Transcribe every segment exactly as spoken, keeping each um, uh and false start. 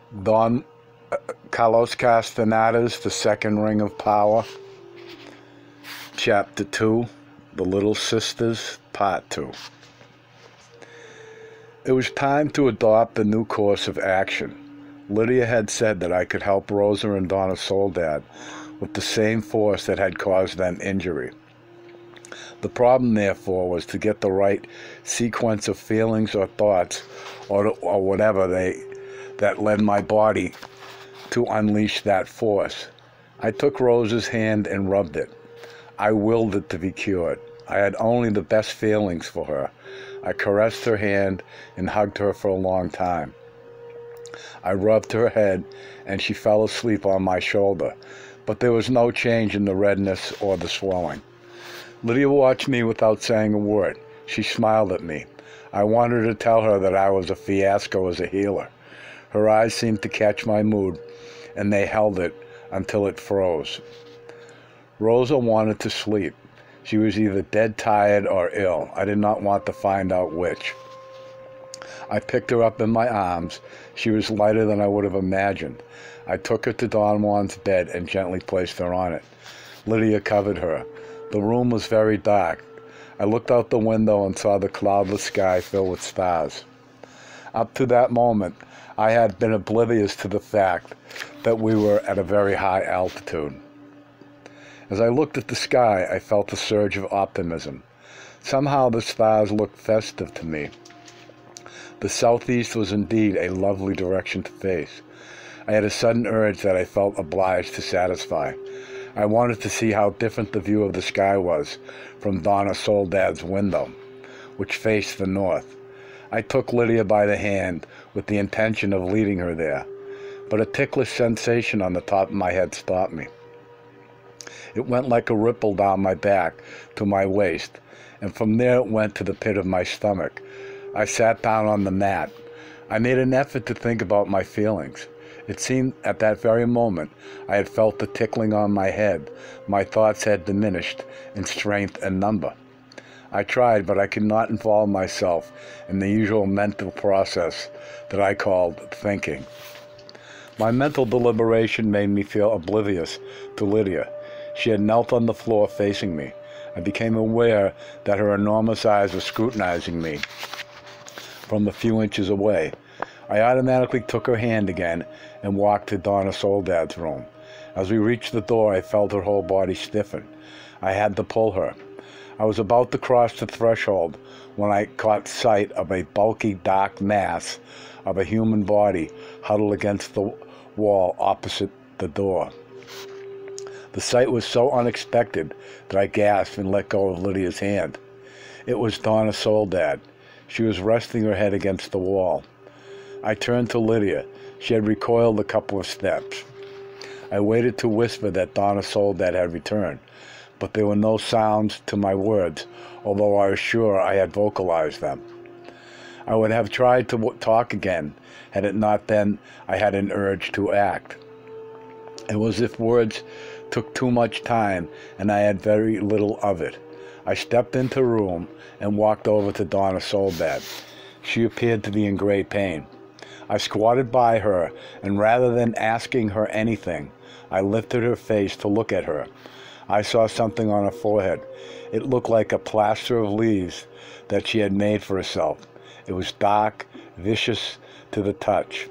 Don uh, Carlos Castaneda's The Second Ring of Power, Chapter two, The Little Sisters, Part two. It was time to adopt a new course of action. Lydia had said that I could help Rosa and Donna Soledad with the same force that had caused them injury. The problem, therefore, was to get the right sequence of feelings or thoughts or, or whatever they that led my body to unleash that force. I took Rosa's hand and rubbed it. I willed it to be cured. I had only the best feelings for her. I caressed her hand and hugged her for a long time. I rubbed her head, and she fell asleep on my shoulder, but there was no change in the redness or the swelling. Lydia watched me without saying a word. She smiled at me. I wanted to tell her that I was a fiasco as a healer. Her eyes seemed to catch my mood, and they held it until it froze. Rosa wanted to sleep. She was either dead tired or ill. I did not want to find out which. I picked her up in my arms. She was lighter than I would have imagined. I took her to Don Juan's bed and gently placed her on it. Lydia covered her. The room was very dark. I looked out the window and saw the cloudless sky filled with stars. Up to that moment, I had been oblivious to the fact that we were at a very high altitude. As I looked at the sky, I felt a surge of optimism. Somehow the stars looked festive to me. The southeast was indeed a lovely direction to face. I had a sudden urge that I felt obliged to satisfy. I wanted to see how different the view of the sky was from Donna Soledad's window, which faced the north. I took Lydia by the hand with the intention of leading her there, but a ticklish sensation on the top of my head stopped me. It went like a ripple down my back to my waist, and from there it went to the pit of my stomach. I sat down on the mat. I made an effort to think about my feelings. It seemed at that very moment I had felt the tickling on my head. My thoughts had diminished in strength and number. I tried, but I could not involve myself in the usual mental process that I called thinking. My mental deliberation made me feel oblivious to Lydia. She had knelt on the floor facing me. I became aware that her enormous eyes were scrutinizing me from a few inches away. I automatically took her hand again and walked to Donna Soledad's room. As we reached the door, I felt her whole body stiffen. I had to pull her. I was about to cross the threshold when I caught sight of a bulky, dark mass of a human body huddled against the wall opposite the door. The sight was so unexpected that I gasped and let go of Lydia's hand. It was Donna Soledad. She was resting her head against the wall. I turned to Lydia. She had recoiled a couple of steps. I waited to whisper that Donna Soledad had returned, but there were no sounds to my words, although I was sure I had vocalized them. I would have tried to w- talk again, had it not been I had an urge to act. It was as if words took too much time, and I had very little of it. I stepped into the room and walked over to Donna Soledad. She appeared to be in great pain. I squatted by her, and rather than asking her anything, I lifted her face to look at her. I saw something on her forehead. It looked like a plaster of leaves that she had made for herself. It was dark, vicious to the touch.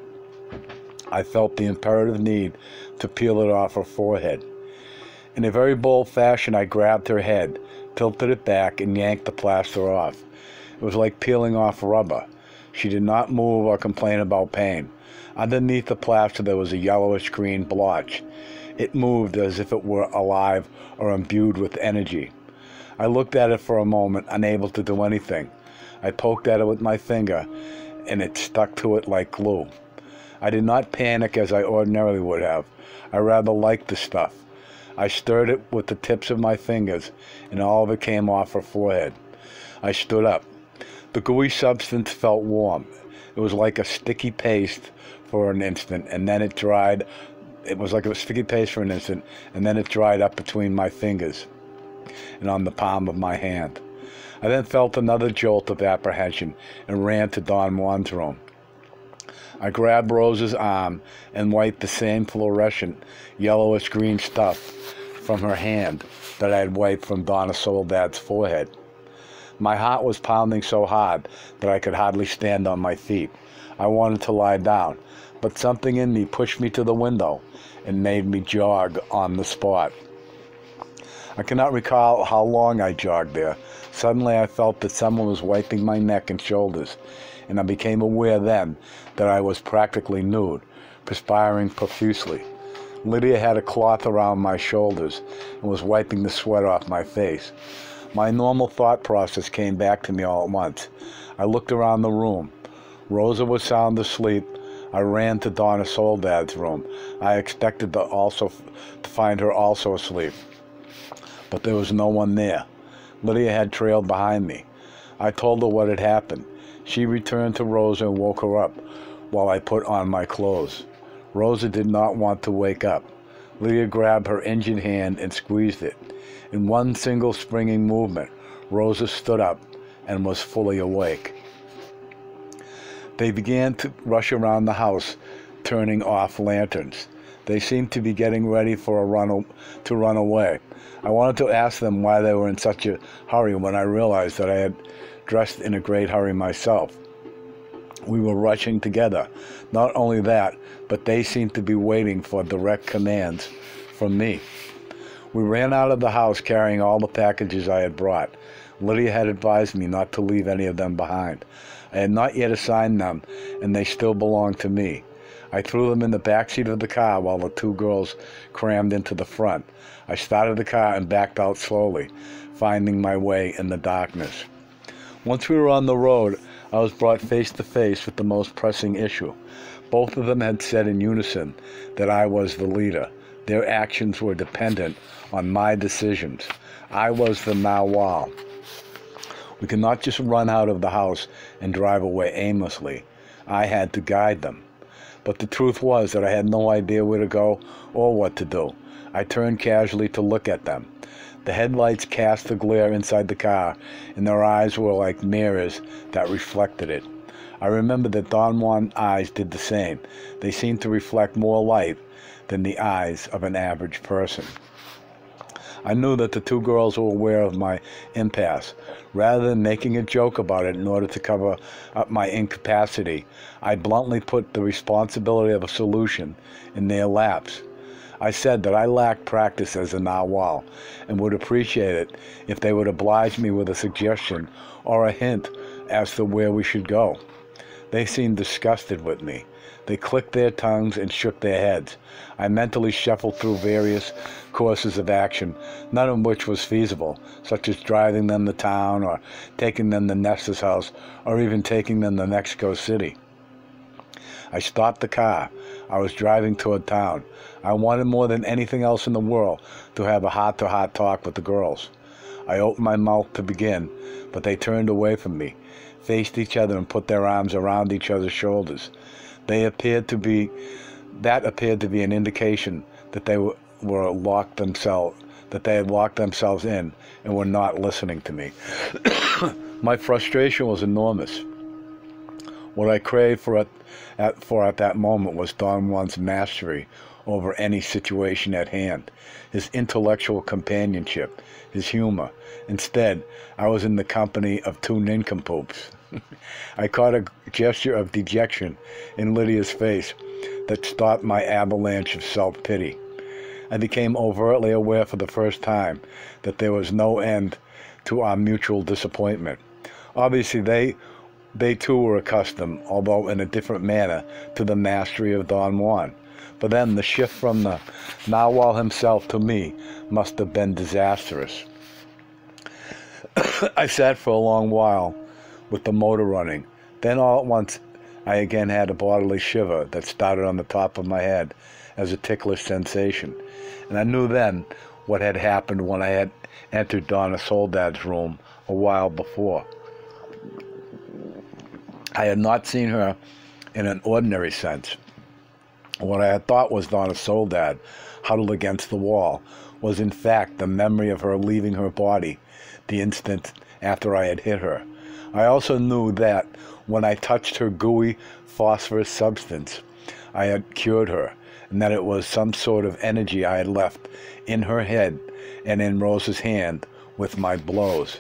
I felt the imperative need to peel it off her forehead. In a very bold fashion, I grabbed her head, tilted it back, and yanked the plaster off. It was like peeling off rubber. She did not move or complain about pain. Underneath the plaster there was a yellowish-green blotch. It moved as if it were alive or imbued with energy. I looked at it for a moment, unable to do anything. I poked at it with my finger, and it stuck to it like glue. I did not panic as I ordinarily would have. I rather liked the stuff. I stirred it with the tips of my fingers, and all of it came off her forehead. I stood up. The gooey substance felt warm. It was like a sticky paste for an instant, and then it dried. It was like a sticky paste for an instant, and then it dried up between my fingers and on the palm of my hand. I then felt another jolt of apprehension and ran to Don Juan's room. I grabbed Rose's arm and wiped the same fluorescent, yellowish-green stuff from her hand that I had wiped from Donna Soledad's forehead. My heart was pounding so hard that I could hardly stand on my feet. I wanted to lie down, but something in me pushed me to the window and made me jog on the spot. I cannot recall how long I jogged there. Suddenly I felt that someone was wiping my neck and shoulders, and I became aware then that I was practically nude, perspiring profusely. Lydia had a cloth around my shoulders and was wiping the sweat off my face. My normal thought process came back to me all at once. I looked around the room. Rosa was sound asleep. I ran to Donna Soledad's room. I expected to also to find her also asleep, but there was no one there. Lydia had trailed behind me. I told her what had happened. She returned to Rosa and woke her up while I put on my clothes. Rosa did not want to wake up. Lydia grabbed her injured hand and squeezed it. In one single springing movement, Rosa stood up and was fully awake. They began to rush around the house, turning off lanterns. They seemed to be getting ready for a run to run away. I wanted to ask them why they were in such a hurry when I realized that I had dressed in a great hurry myself. We were rushing together. Not only that, but they seemed to be waiting for direct commands from me. We ran out of the house carrying all the packages I had brought. Lydia had advised me not to leave any of them behind. I had not yet assigned them, and they still belonged to me. I threw them in the back seat of the car while the two girls crammed into the front. I started the car and backed out slowly, finding my way in the darkness. Once we were on the road, I was brought face to face with the most pressing issue. Both of them had said in unison that I was the leader. Their actions were dependent on my decisions. I was the Narwhal. We could not just run out of the house and drive away aimlessly. I had to guide them. But the truth was that I had no idea where to go or what to do. I turned casually to look at them. The headlights cast a glare inside the car, and their eyes were like mirrors that reflected it. I remember that Don Juan's eyes did the same. They seemed to reflect more light than the eyes of an average person. I knew that the two girls were aware of my impasse. Rather than making a joke about it in order to cover up my incapacity, I bluntly put the responsibility of a solution in their laps. I said that I lacked practice as a Narwhal and would appreciate it if they would oblige me with a suggestion or a hint as to where we should go. They seemed disgusted with me. They clicked their tongues and shook their heads. I mentally shuffled through various courses of action, none of which was feasible, such as driving them to town or taking them to Nesta's house or even taking them to Mexico City. I stopped the car. I was driving toward town. I wanted more than anything else in the world to have a heart-to-heart talk with the girls. I opened my mouth to begin, but they turned away from me, faced each other, and put their arms around each other's shoulders. They appeared to be, that appeared to be an indication that they were, were locked themselves, that they had locked themselves in and were not listening to me. My frustration was enormous. What I craved for at, at, for at that moment was Don Juan's mastery over any situation at hand, his intellectual companionship, his humor. Instead, I was in the company of two nincompoops. I caught a gesture of dejection in Lydia's face that stopped my avalanche of self-pity. I became overtly aware for the first time that there was no end to our mutual disappointment. Obviously, they They too were accustomed, although in a different manner, to the mastery of Don Juan. But then the shift from the Narwhal himself to me must have been disastrous. I sat for a long while with the motor running. Then all at once I again had a bodily shiver that started on the top of my head as a ticklish sensation. And I knew then what had happened when I had entered Donna Soledad's room a while before. I had not seen her in an ordinary sense. What I had thought was Donna Soledad, huddled against the wall, was in fact the memory of her leaving her body the instant after I had hit her. I also knew that when I touched her gooey, phosphorus substance I had cured her, and that it was some sort of energy I had left in her head and in Rosa's hand with my blows.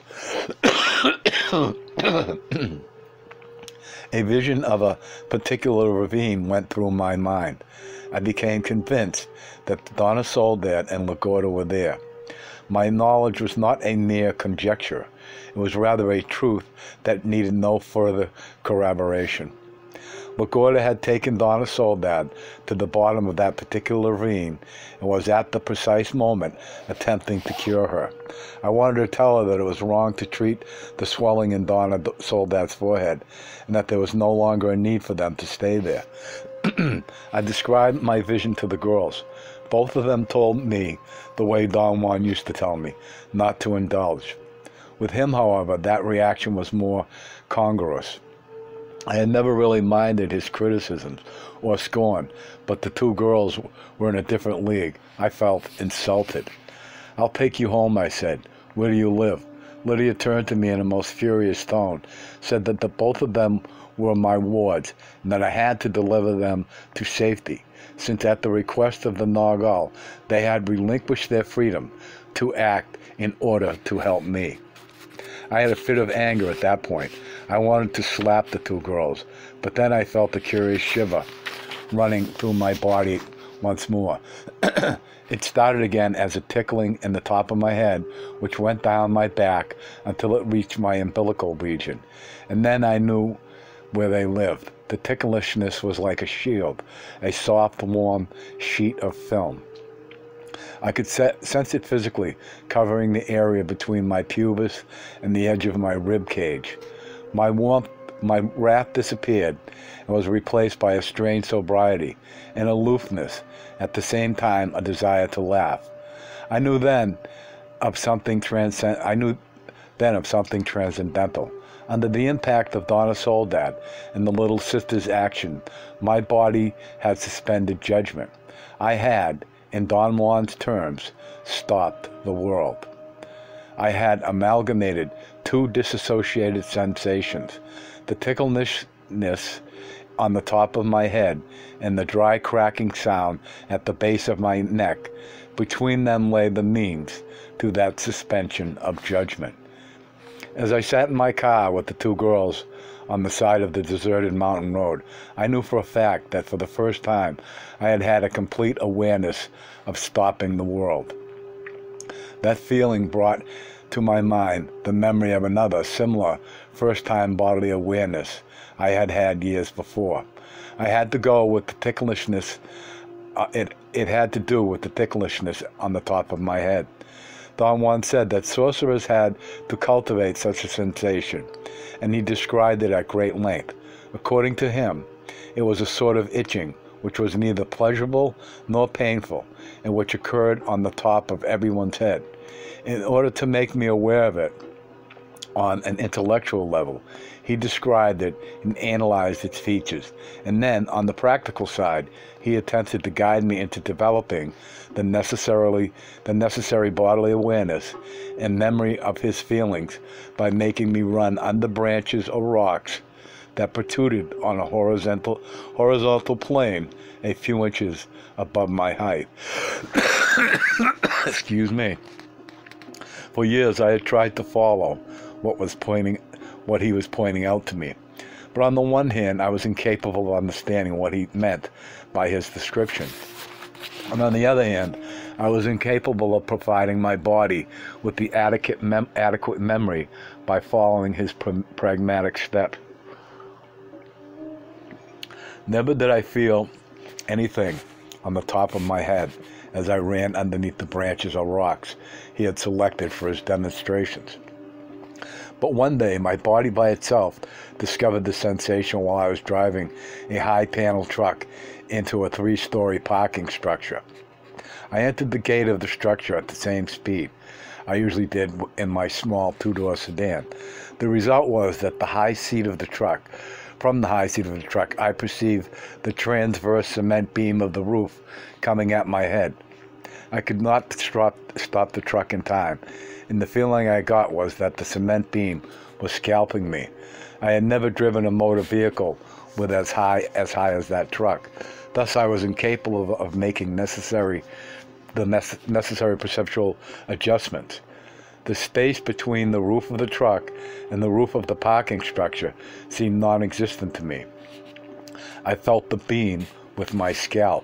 A vision of a particular ravine went through my mind. I became convinced that Donna Soledad and LaGuardia were there. My knowledge was not a mere conjecture. It was rather a truth that needed no further corroboration. LaGuardia had taken Donna Soledad to the bottom of that particular ravine and was at the precise moment attempting to cure her. I wanted to tell her that it was wrong to treat the swelling in Donna Soledad's forehead and that there was no longer a need for them to stay there. I described my vision to the girls. Both of them told me the way Don Juan used to tell me, not to indulge. With him, however, that reaction was more congruous. I had never really minded his criticisms or scorn, but the two girls were in a different league. I felt insulted. "I'll take you home," I said. "Where do you live?" Lydia turned to me in a most furious tone, said that the both of them were my wards, and that I had to deliver them to safety, since at the request of the Nagal, they had relinquished their freedom to act in order to help me. I had a fit of anger at that point. I wanted to slap the two girls, but then I felt a curious shiver running through my body once more. It started again as a tickling in the top of my head, which went down my back until it reached my umbilical region, and then I knew where they lived. The ticklishness was like a shield, a soft, warm sheet of film. I could set, sense it physically, covering the area between my pubis and the edge of my rib cage. My warmth, my wrath disappeared and was replaced by a strange sobriety, an aloofness, at the same time a desire to laugh. I knew then of something transcend. I knew then of something transcendental. Under the impact of Donna Soledad and the little sister's action, my body had suspended judgment. I had, in Don Juan's terms, stopped the world. I had amalgamated two disassociated sensations, the ticklishness on the top of my head and the dry cracking sound at the base of my neck. Between them lay the means to that suspension of judgment. As I sat in my car with the two girls on the side of the deserted mountain road, I knew for a fact that for the first time I had had a complete awareness of stopping the world. That feeling brought to my mind the memory of another similar first-time bodily awareness I had had years before. I had to go with the ticklishness. Uh, it, it had to do with the ticklishness on the top of my head. Don Juan said that sorcerers had to cultivate such a sensation, and he described it at great length. According to him, it was a sort of itching which was neither pleasurable nor painful, and which occurred on the top of everyone's head. In order to make me aware of it on an intellectual level, he described it and analyzed its features, and then, on the practical side, he attempted to guide me into developing the necessarily the necessary bodily awareness and memory of his feelings by making me run under branches or rocks that protruded on a horizontal horizontal plane a few inches above my height. Excuse me. For years I had tried to follow what was pointing what he was pointing out to me. But on the one hand, I was incapable of understanding what he meant by his description. And on the other hand, I was incapable of providing my body with the adequate, mem- adequate memory by following his pr- pragmatic steps. Never did I feel anything on the top of my head as I ran underneath the branches or rocks he had selected for his demonstrations. But one day, my body by itself discovered the sensation while I was driving a high-panel truck into a three-story parking structure. I entered the gate of the structure at the same speed I usually did in my small two-door sedan. The result was that the high seat of the truck, from the high seat of the truck, I perceived the transverse cement beam of the roof coming at my head. I could not stop, stop the truck in time, and the feeling I got was that the cement beam was scalping me. I had never driven a motor vehicle with as high as high as that truck. Thus, I was incapable of, of making necessary the necessary perceptual adjustments. The space between the roof of the truck and the roof of the parking structure seemed non-existent to me. I felt the beam with my scalp.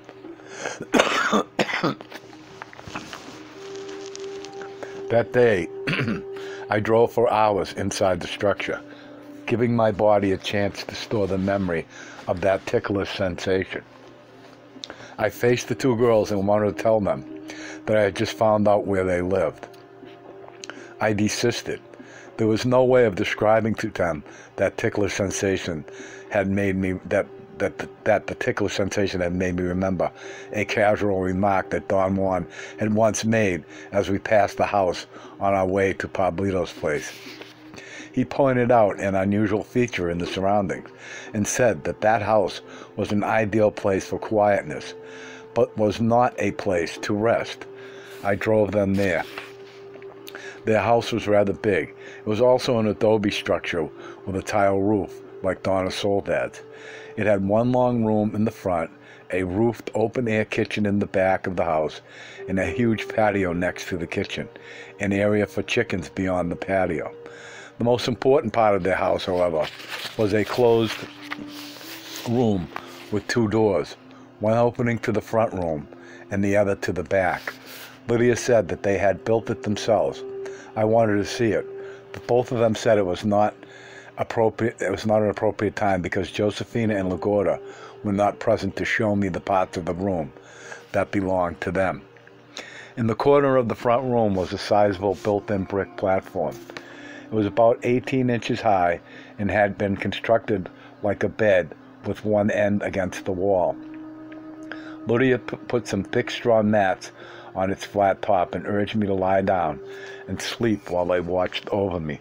That day, I drove for hours inside the structure, giving my body a chance to store the memory of that ticklish sensation. I faced the two girls and wanted to tell them that I had just found out where they lived. I desisted. There was no way of describing to them that ticklish sensation had made me, that that that the ticklish sensation had made me remember a casual remark that Don Juan had once made as we passed the house on our way to Pablito's place. He pointed out an unusual feature in the surroundings and said that that house was an ideal place for quietness, but was not a place to rest. I drove them there. Their house was rather big. It was also an adobe structure with a tile roof, like Donna Soledad's. It had one long room in the front, a roofed open-air kitchen in the back of the house, and a huge patio next to the kitchen, an area for chickens beyond the patio. The most important part of their house, however, was a closed room with two doors, one opening to the front room and the other to the back. Lydia said that they had built it themselves. I wanted to see it, but both of them said it was not appropriate. It was not an appropriate time because Josefina and Lagorda were not present to show me the parts of the room that belonged to them. In the corner of the front room was a sizable built-in brick platform. It was about eighteen inches high and had been constructed like a bed with one end against the wall. Lydia p- put some thick straw mats on its flat top and urged me to lie down and sleep while they watched over me.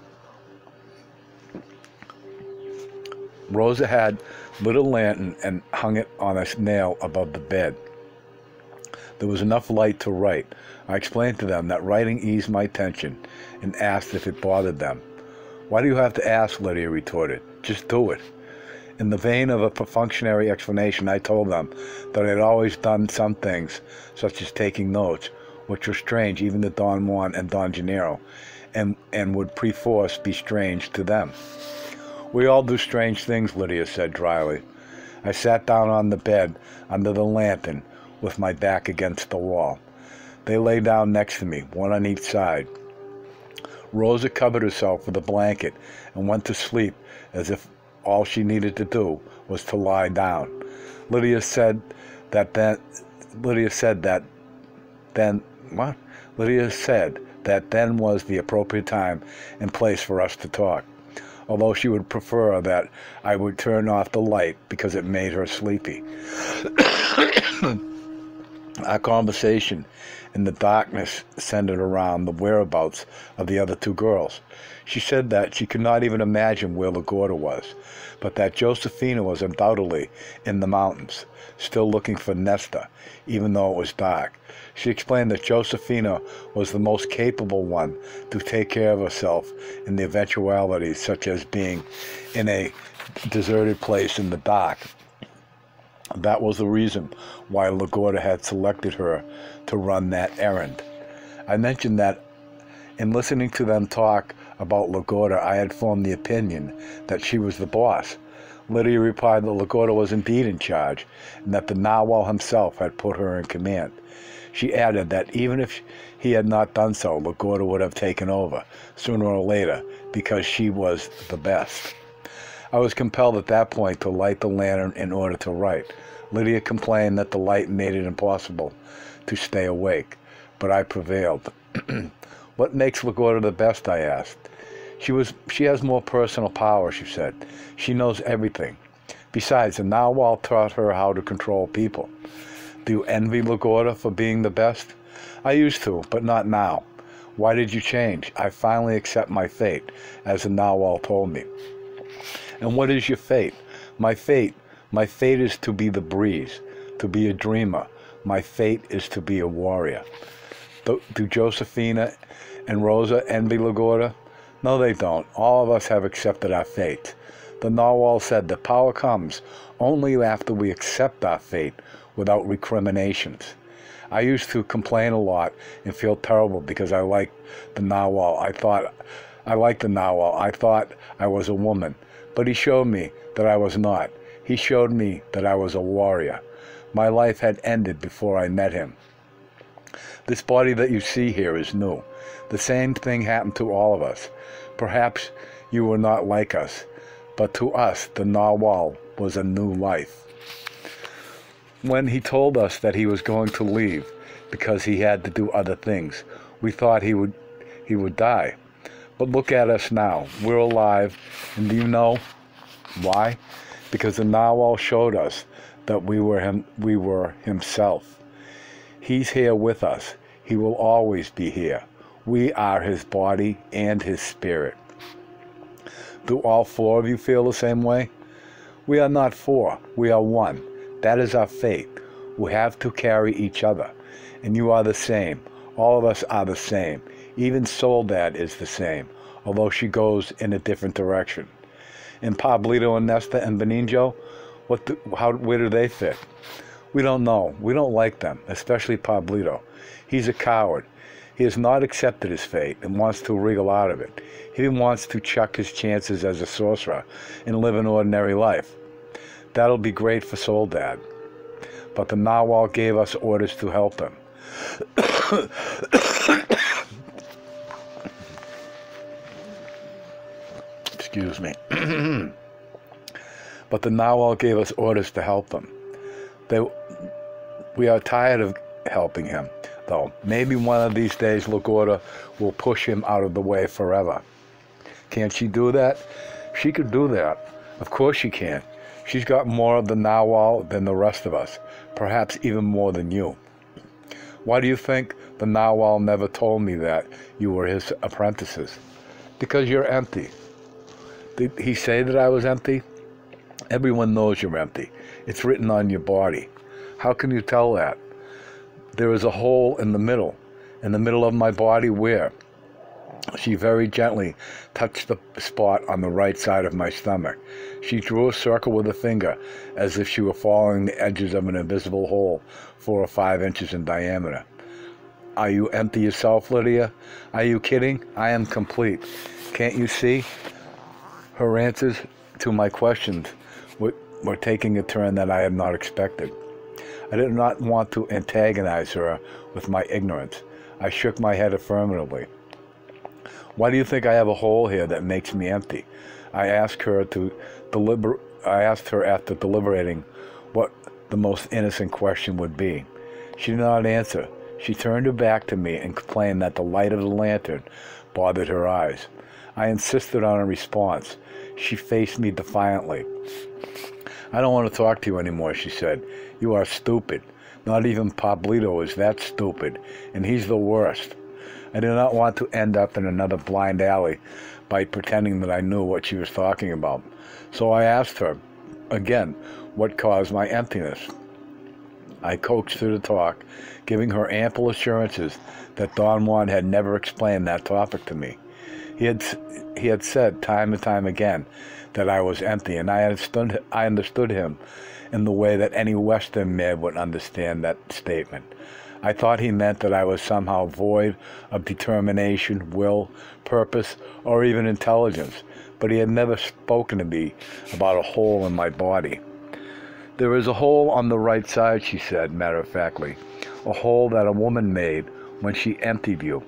Rosa had lit a lantern and hung it on a nail above the bed. There was enough light to write. I explained to them that writing eased my tension and asked if it bothered them. "Why do you have to ask?" Lydia retorted. "Just do it." In the vein of a perfunctory explanation, I told them that I had always done some things, such as taking notes, which were strange even to Don Juan and Don Gennaro, and, and would perforce be strange to them. "We all do strange things," Lydia said dryly. I sat down on the bed under the lantern with my back against the wall. They lay down next to me, one on each side. Rosa covered herself with a blanket and went to sleep as if all she needed to do was to lie down. Lydia said that then Lydia said that then what? Lydia said that then was the appropriate time and place for us to talk, although she would prefer that I would turn off the light because it made her sleepy. Our conversation in the darkness centered around the whereabouts of the other two girls. She said that she could not even imagine where Lagorda was, but that Josefina was undoubtedly in the mountains, still looking for Nesta, even though it was dark. She explained that Josefina was the most capable one to take care of herself in the eventualities such as being in a deserted place in the dark. That was the reason why Lagorda had selected her to run that errand. I mentioned that in listening to them talk about Lagorda, I had formed the opinion that she was the boss. Lydia replied that Lagorda was indeed in charge, and that the Narwhal himself had put her in command. She added that even if he had not done so, Lagorda would have taken over, sooner or later, because she was the best. I was compelled at that point to light the lantern in order to write. Lydia complained that the light made it impossible to stay awake, but I prevailed. "What makes Lagorda the best?" I asked. She was, she has more personal power," she said. "She knows everything. Besides, the Narwhal taught her how to control people." "Do you envy Lagorda for being the best?" "I used to, but not now." "Why did you change?" "I finally accept my fate, as the Narwhal told me." "And what is your fate?" My fate, my fate is to be the breeze, to be a dreamer. My fate is to be a warrior." Do, do Josefina and Rosa envy Lagorda? No, they don't. All of us have accepted our fate. The narwhal said that power comes only after we accept our fate without recriminations. I used to complain a lot and feel terrible because I liked the narwhal. I thought I liked the narwhal. I thought I was a woman. But he showed me that I was not. He showed me that I was a warrior. My life had ended before I met him. This body that you see here is new. The same thing happened to all of us. Perhaps you were not like us, but to us, the narwhal was a new life. When he told us that he was going to leave because he had to do other things, we thought he would he would die. But look at us now. We're alive, and do you know why? Because the narwhal showed us that we were him we were himself. He's here with us. He will always be here. We are his body and his spirit. Do all four of you feel the same way? We are not four. We are one. That is our fate. We have to carry each other. And you are the same. All of us are the same. Even Soledad is the same, although she goes in a different direction. And Pablito and Nesta and Benigno, what do, how, where do they fit? We don't know. We don't like them, especially Pablito. He's a coward. He has not accepted his fate and wants to wriggle out of it. He wants to chuck his chances as a sorcerer and live an ordinary life. That'll be great for Soledad. But the narwhal gave us orders to help him. Excuse me. But the narwhal gave us orders to help him. They, we are tired of helping him, though. Maybe one of these days LaGorda will push him out of the way forever. Can't she do that? She could do that. Of course she can. She's got more of the narwhal than the rest of us, perhaps even more than you. Why do you think the narwhal never told me that you were his apprentices? Because you're empty. Did he say that I was empty? Everyone knows you're empty. It's written on your body. How can you tell that? There is a hole in the middle. In the middle of my body, where? She very gently touched the spot on the right side of my stomach. She drew a circle with a finger, as if she were following the edges of an invisible hole, four or five inches in diameter. Are you empty yourself, Lydia? Are you kidding? I am complete. Can't you see? Her answers to my questions were, were taking a turn that I had not expected. I did not want to antagonize her with my ignorance. I shook my head affirmatively. Why do you think I have a hole here that makes me empty? I asked her to deliber I asked her after deliberating what the most innocent question would be. She did not answer. She turned her back to me and complained that the light of the lantern bothered her eyes. I insisted on a response. She faced me defiantly. I don't want to talk to you anymore, she said. You are stupid. Not even Pablito is that stupid, and he's the worst. I did not want to end up in another blind alley by pretending that I knew what she was talking about. So I asked her, again, what caused my emptiness. I coaxed her to talk, giving her ample assurances that Don Juan had never explained that topic to me. He had, he had said time and time again that I was empty, and I understood, I understood him in the way that any Western man would understand that statement. I thought he meant that I was somehow void of determination, will, purpose, or even intelligence, but he had never spoken to me about a hole in my body. There is a hole on the right side, she said, matter-of-factly, a hole that a woman made when she emptied you.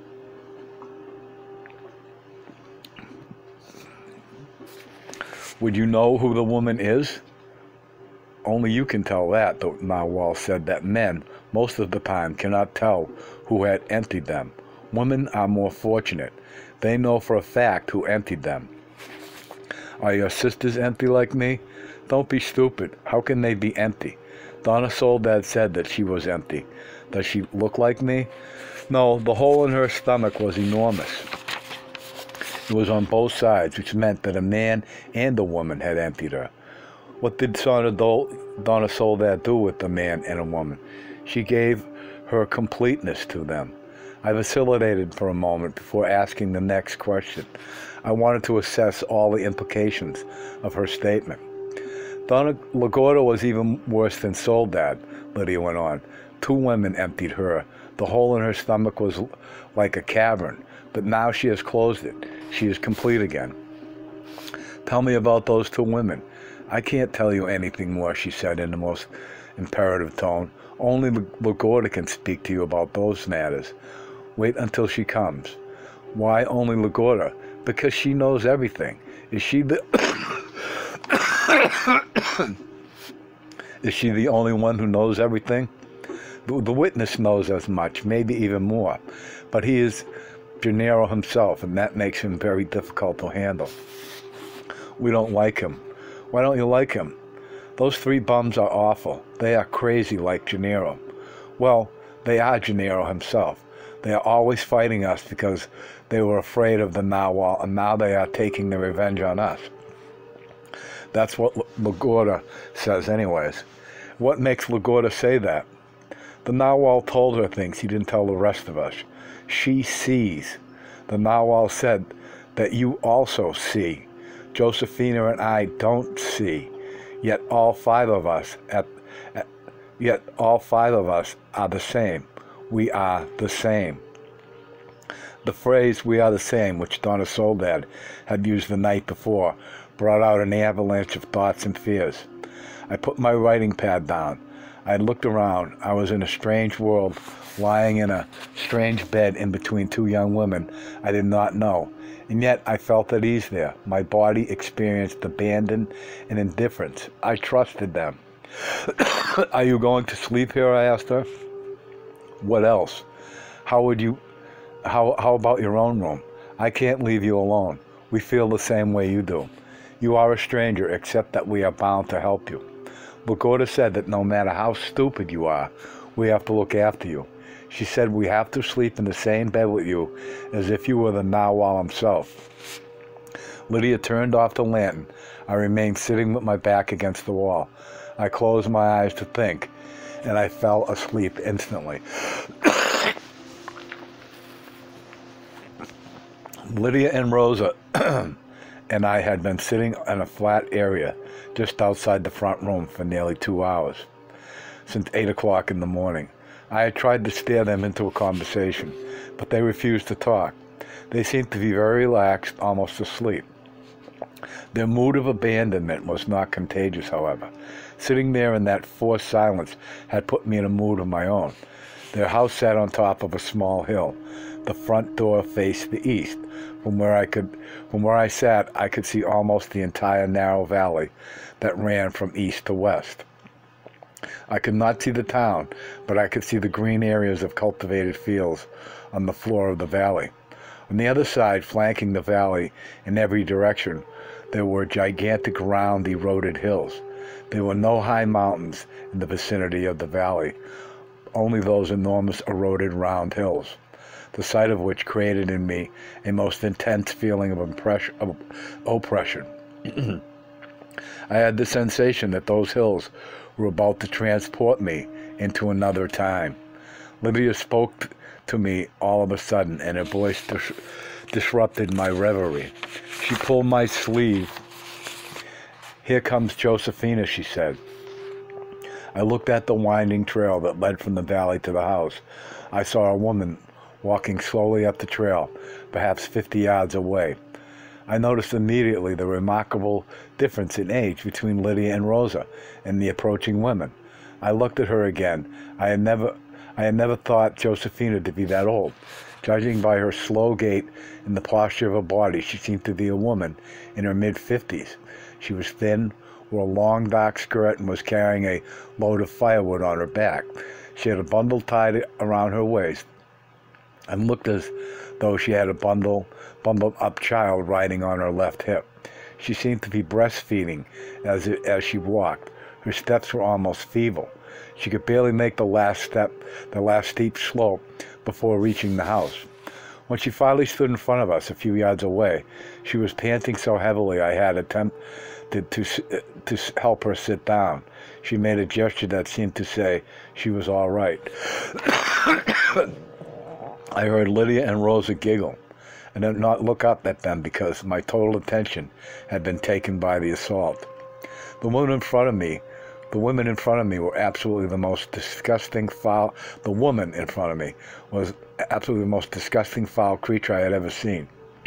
Would you know who the woman is? Only you can tell that, the narwhal said that men, most of the time, cannot tell who had emptied them. Women are more fortunate. They know for a fact who emptied them. Are your sisters empty like me? Don't be stupid. How can they be empty? Donna Soledad said that she was empty. Does she look like me? No, the hole in her stomach was enormous. It was on both sides, which meant that a man and a woman had emptied her. What did Donna Soledad do with the man and a woman? She gave her completeness to them. I vacillated for a moment before asking the next question. I wanted to assess all the implications of her statement. Donna LaGuardia was even worse than Soledad, Lydia went on. Two women emptied her. The hole in her stomach was like a cavern, but now she has closed it. She is complete again. Tell me about those two women. I can't tell you anything more, she said in the most imperative tone. Only LaGuardia can speak to you about those matters. Wait until she comes. Why only LaGuardia? Because she knows everything. Is she the... Is she the only one who knows everything? The, the witness knows as much, maybe even more. But he is Gennaro himself, and that makes him very difficult to handle. We don't like him. Why don't you like him? Those three bums are awful. They are crazy like Gennaro. Well, they are Gennaro himself. They are always fighting us because they were afraid of the Narwhal, and now they are taking their revenge on us. That's what LaGuardia says anyways. What makes LaGuardia say that? The Narwhal told her things he didn't tell the rest of us. She sees. The Narwhal said that you also see. Josefina and I don't see. Yet all five of us at, at yet all five of us are the same. We are the same. The phrase "we are the same," which Donna Soledad had used the night before, brought out an avalanche of thoughts and fears. I put my writing pad down. I looked around. I was in a strange world, lying in a strange bed in between two young women I did not know, and yet I felt at ease there. My body experienced abandon and indifference. I trusted them. Are you going to sleep here? I asked her. What else? How would you, how, how about your own room? I can't leave you alone. We feel the same way you do. You are a stranger, except that we are bound to help you. LaGuardia said that no matter how stupid you are, we have to look after you. She said we have to sleep in the same bed with you as if you were the Narwhal himself. Lydia turned off the lantern. I remained sitting with my back against the wall. I closed my eyes to think, and I fell asleep instantly. Lydia and Rosa and I had been sitting in a flat area just outside the front room for nearly two hours, since eight o'clock in the morning. I had tried to steer them into a conversation, but they refused to talk. They seemed to be very relaxed, almost asleep. Their mood of abandonment was not contagious, however. Sitting there in that forced silence had put me in a mood of my own. Their house sat on top of a small hill. The front door faced the east. From where I could, from where I sat, I could see almost the entire narrow valley that ran from east to west. I could not see the town, but I could see the green areas of cultivated fields on the floor of the valley. On the other side, flanking the valley in every direction, there were gigantic round eroded hills. There were no high mountains in the vicinity of the valley, only those enormous eroded round hills, the sight of which created in me a most intense feeling of, impression, of oppression. I had the sensation that those hills were about to transport me into another time. Lydia spoke to me all of a sudden, and her voice dis disrupted my reverie. She pulled my sleeve. "Here comes Josefina," she said. I looked at the winding trail that led from the valley to the house. I saw a woman walking slowly up the trail, perhaps fifty yards away. I noticed immediately the remarkable difference in age between Lydia and Rosa and the approaching women. I looked at her again. I had never, I had never thought Josefina to be that old. Judging by her slow gait and the posture of her body, she seemed to be a woman in her mid-fifties. She was thin, wore a long dark skirt, and was carrying a load of firewood on her back. She had a bundle tied around her waist and looked as though she had a bundle, bundled up child riding on her left hip. She seemed to be breastfeeding as, it, as she walked. Her steps were almost feeble. She could barely make the last step, the last steep slope, before reaching the house. When she finally stood in front of us a few yards away, she was panting so heavily I had attempted to, to help her sit down. She made a gesture that seemed to say she was all right. I heard Lydia and Rosa giggle, and did not look up at them because my total attention had been taken by the assault. The woman in front of me, the women in front of me were absolutely the most disgusting foul, the woman in front of me was absolutely the most disgusting foul creature I had ever seen.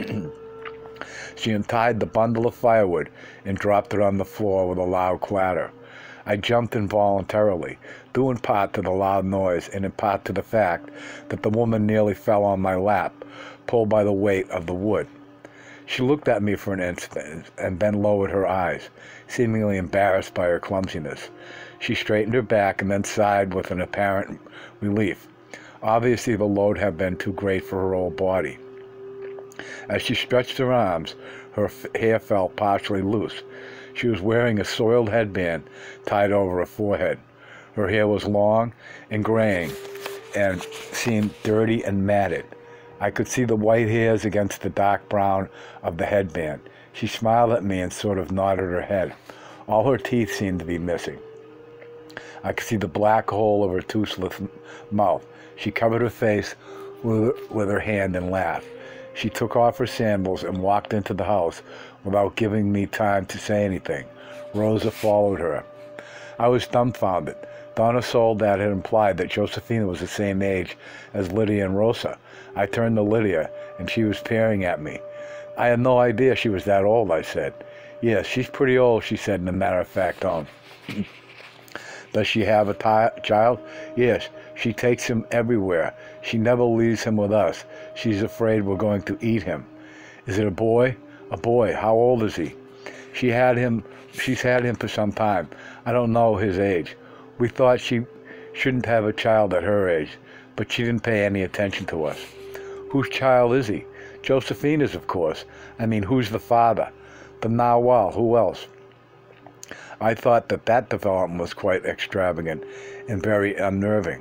She untied the bundle of firewood and dropped it on the floor with a loud clatter. I jumped involuntarily, due in part to the loud noise and in part to the fact that the woman nearly fell on my lap, pulled by the weight of the wood. She looked at me for an instant and then lowered her eyes, seemingly embarrassed by her clumsiness. She straightened her back and then sighed with an apparent relief. Obviously, the load had been too great for her old body. As she stretched her arms, her f- hair fell partially loose. She was wearing a soiled headband tied over her forehead. Her hair was long and graying and seemed dirty and matted. I could see the white hairs against the dark brown of the headband. She smiled at me and sort of nodded her head. All her teeth seemed to be missing. I could see the black hole of her toothless mouth. She covered her face with, with her hand and laughed. She took off her sandals and walked into the house without giving me time to say anything. Rosa followed her. I was dumbfounded. Donna Soledad had implied that Josephina was the same age as Lydia and Rosa. I turned to Lydia, and she was peering at me. I had no idea she was that old, I said. Yes, she's pretty old, she said in a matter-of-fact tone. Does she have a t- child? Yes, she takes him everywhere. She never leaves him with us. She's afraid we're going to eat him. Is it a boy? A boy. How old is he? She had him. She's had him for some time. I don't know his age. We thought she shouldn't have a child at her age, but she didn't pay any attention to us. Whose child is he? Josephina's, of course. I mean, who's the father? The Nawal. Who else? I thought that that development was quite extravagant and very unnerving.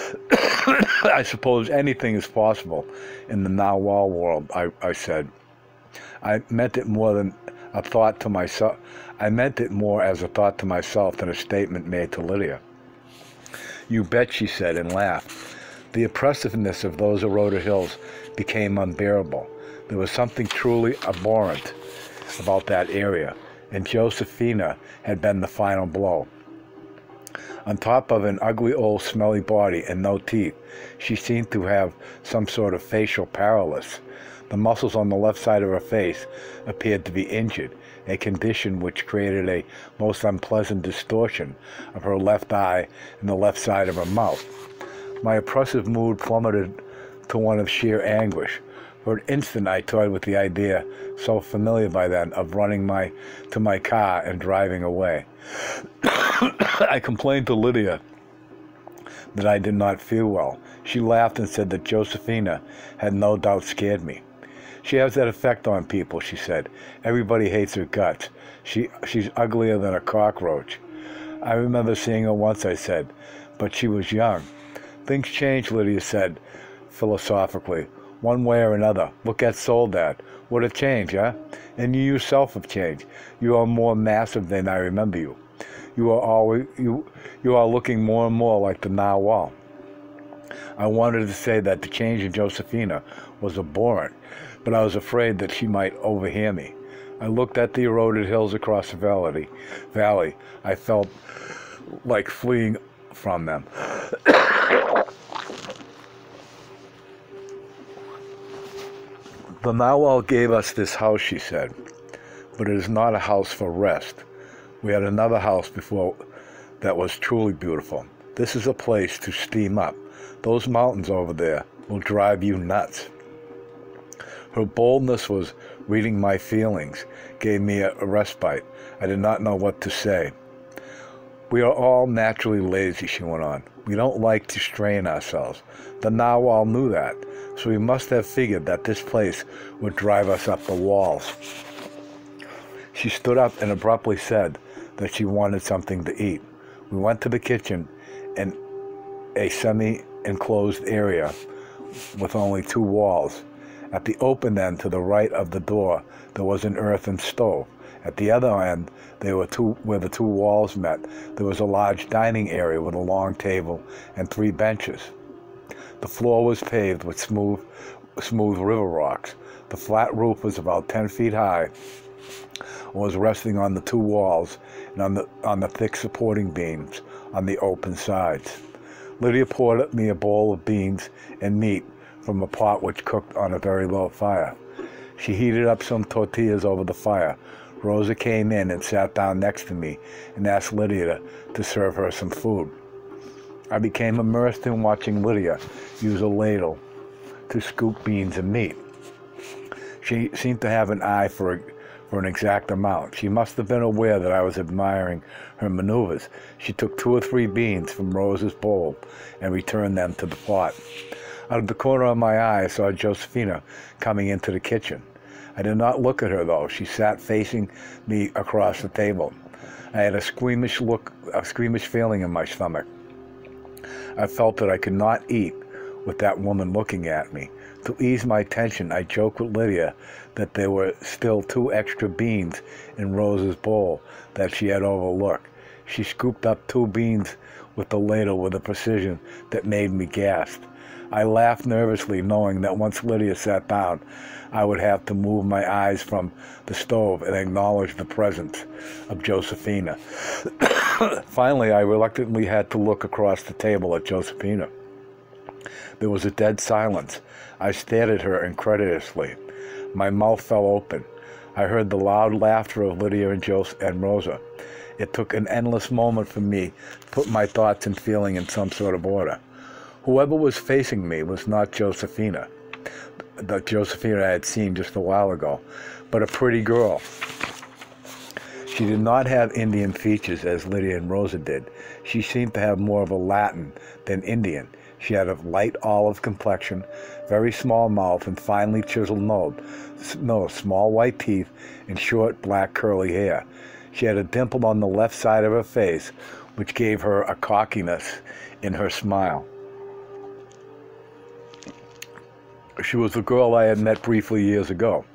I suppose anything is possible in the Nawal world, I, I said. I meant it more than a thought to myself. I meant it more as a thought to myself than a statement made to Lydia. You bet, she said, and laughed. The oppressiveness of those eroded hills became unbearable. There was something truly abhorrent about that area, and Josephina had been the final blow. On top of an ugly old smelly body and no teeth, she seemed to have some sort of facial paralysis. The muscles on the left side of her face appeared to be injured, a condition which created a most unpleasant distortion of her left eye and the left side of her mouth. My oppressive mood plummeted to one of sheer anguish. For an instant I toyed with the idea, so familiar by then, of running my to my car and driving away. I complained to Lydia that I did not feel well. She laughed and said that Josephina had no doubt scared me. She has that effect on people, she said. Everybody hates her guts. She, she's uglier than a cockroach. I remember seeing her once, I said, but she was young. Things change, Lydia said, philosophically. One way or another. Look at Soledad. What a change, huh? And you yourself have changed. You are more massive than I remember you. You are always you you are looking more and more like the Nawal. I wanted to say that the change in Josephina was abhorrent, but I was afraid that she might overhear me. I looked at the eroded hills across the valley. Valley. I felt like fleeing from them. The Nawal gave us this house, she said, but it is not a house for rest. We had another house before that was truly beautiful. This is a place to steam up. Those mountains over there will drive you nuts. Her boldness was reading my feelings, gave me a, a respite. I did not know what to say. We are all naturally lazy, she went on. We don't like to strain ourselves. The Nawal knew that, so we must have figured that this place would drive us up the walls. She stood up and abruptly said that she wanted something to eat. We went to the kitchen in a semi-enclosed area with only two walls. At the open end to the right of the door, there was an earthen stove. At the other end, there were two, where the two walls met, there was a large dining area with a long table and three benches. The floor was paved with smooth, smooth river rocks. The flat roof was about ten feet high and was resting on the two walls and on the, on the thick supporting beams on the open sides. Lydia poured me a bowl of beans and meat from a pot which cooked on a very low fire. She heated up some tortillas over the fire. Rosa came in and sat down next to me and asked Lydia to, to serve her some food. I became immersed in watching Lydia use a ladle to scoop beans and meat. She seemed to have an eye for a, for an exact amount. She must have been aware that I was admiring her maneuvers. She took two or three beans from Rosa's bowl and returned them to the pot. Out of the corner of my eye, I saw Josefina coming into the kitchen. I did not look at her, though. She sat facing me across the table. I had a squeamish look, a squeamish feeling in my stomach. I felt that I could not eat with that woman looking at me. To ease my tension, I joked with Lydia that there were still two extra beans in Rosa's bowl that she had overlooked. She scooped up two beans with the ladle with a precision that made me gasp. I laughed nervously, knowing that once Lydia sat down, I would have to move my eyes from the stove and acknowledge the presence of Josefina. Finally, I reluctantly had to look across the table at Josefina. There was a dead silence. I stared at her incredulously. My mouth fell open. I heard the loud laughter of Lydia and, Jos- and Rosa. It took an endless moment for me to put my thoughts and feeling in some sort of order. Whoever was facing me was not Josefina, the Josefina I had seen just a while ago, but a pretty girl. She did not have Indian features as Lydia and Rosa did. She seemed to have more of a Latin than Indian. She had a light olive complexion, very small mouth, and finely chiseled nose, nose, small white teeth, and short black curly hair. She had a dimple on the left side of her face, which gave her a cockiness in her smile. She was the girl I had met briefly years ago.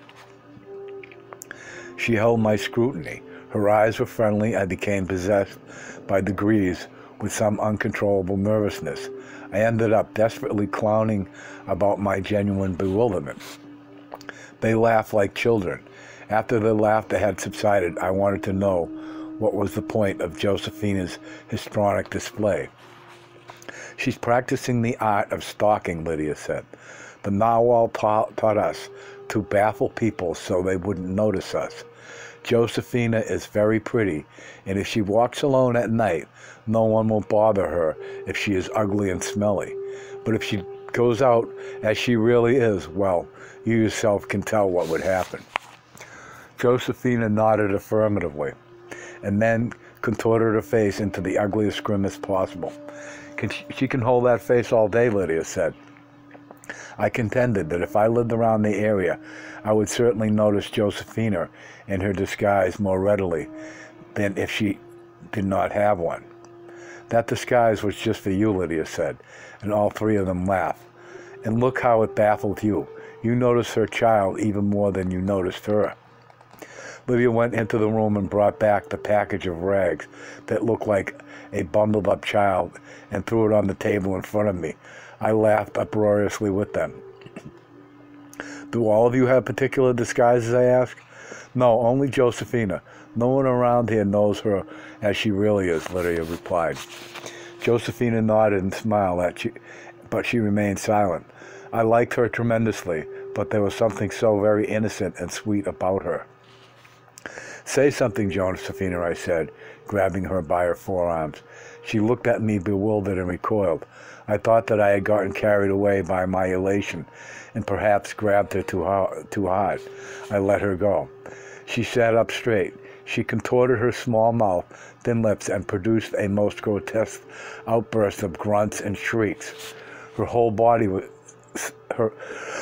She held my scrutiny. Her eyes were friendly. I became possessed by degrees with some uncontrollable nervousness. I ended up desperately clowning about my genuine bewilderment. They laughed like children. After the laughter had subsided, I wanted to know what was the point of Josefina's histrionic display. She's practicing the art of stalking, Lydia said. The Narwhal taught, taught us to baffle people so they wouldn't notice us. Josefina is very pretty, and if she walks alone at night, no one will bother her if she is ugly and smelly. But if she goes out as she really is, well, you yourself can tell what would happen. Josefina nodded affirmatively, and then contorted her face into the ugliest grimace possible. Can she, she can hold that face all day, Lydia said. I contended that if I lived around the area, I would certainly notice Josefina in her disguise more readily than if she did not have one. That disguise was just for you, Lydia said, and all three of them laughed. And look how it baffled you. You noticed her child even more than you noticed her. Lydia went into the room and brought back the package of rags that looked like a bundled-up child and threw it on the table in front of me. I laughed uproariously with them. Do all of you have particular disguises, I asked. No, only Josefina. No one around here knows her as she really is, Lydia replied. Josefina nodded and smiled at you, but she remained silent. I liked her tremendously, but there was something so very innocent and sweet about her. Say something, Josefina, I said, grabbing her by her forearms. She looked at me bewildered and recoiled. I thought that I had gotten carried away by my elation and perhaps grabbed her too hard. Too hard. I let her go. She sat up straight. She contorted her small mouth, thin lips, and produced a most grotesque outburst of grunts and shrieks. Her whole body was... Her,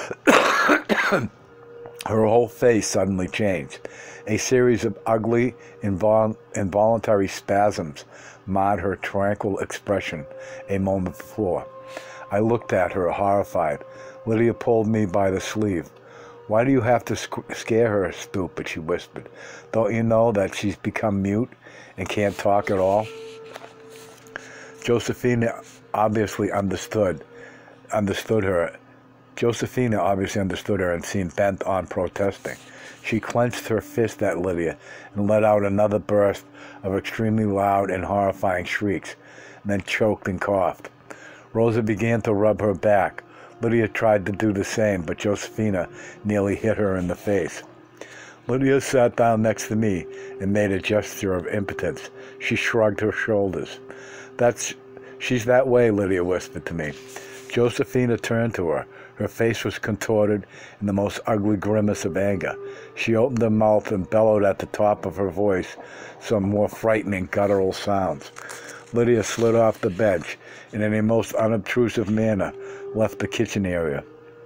her whole face suddenly changed. A series of ugly, invol- involuntary spasms marred her tranquil expression a moment before. I looked at her, horrified. Lydia pulled me by the sleeve. Why do you have to sc- scare her, stupid, she whispered. Don't you know that she's become mute and can't talk at all? Josefina obviously understood understood her. Josephina obviously understood her and seemed bent on protesting. She clenched her fist at Lydia and let out another burst of extremely loud and horrifying shrieks, and then choked and coughed. Rosa began to rub her back. Lydia tried to do the same, but Josephina nearly hit her in the face. Lydia sat down next to me and made a gesture of impotence. She shrugged her shoulders. That's, she's that way, Lydia whispered to me. Josephina turned to her. Her face was contorted in the most ugly grimace of anger. She opened her mouth and bellowed at the top of her voice some more frightening guttural sounds. Lydia slid off the bench and in a most unobtrusive manner left the kitchen area.